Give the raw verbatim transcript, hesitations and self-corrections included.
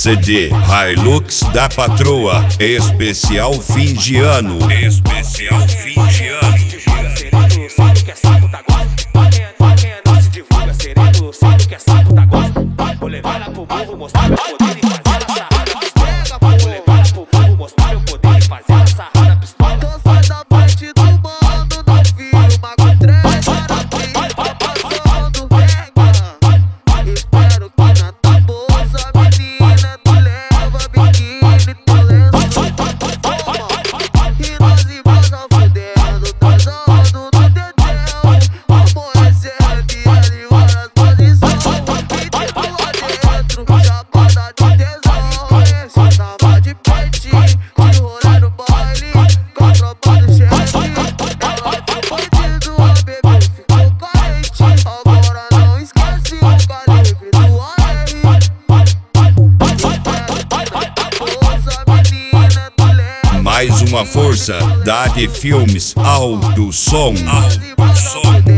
C D Hilux da Patroa, especial fim de ano. Especial fim de ano. Sabe que é sapo da gosta? Quem não se divulga sereno, sabe que é sapo da gosta? Vou levar ela pro burro, mostrar meu poder e fazer ela sarrar na pistola. Vou levar ela pro burro, mostrar meu poder e fazer ela sarrar na pistola. Tô sai da frente do mano, não filma com três para mim, tá passando vergonha. Espero que na tua bolsa, menina, tu leva biquíni, tu lenço. E nós embaixo fudendo, transando no dedéu. Aborrecendo e ali horas posição. E tipo lá dentro, chapada de tesão. Esse tava de peitinho, de rolê no baile, com tropa do chefe. Ela ficou bandido, a bebê ficou carente. Agora não esquece o calibre do A R. Bolsa, menina, tu leva. Mais uma força da de filmes Alto Som. Alto Som.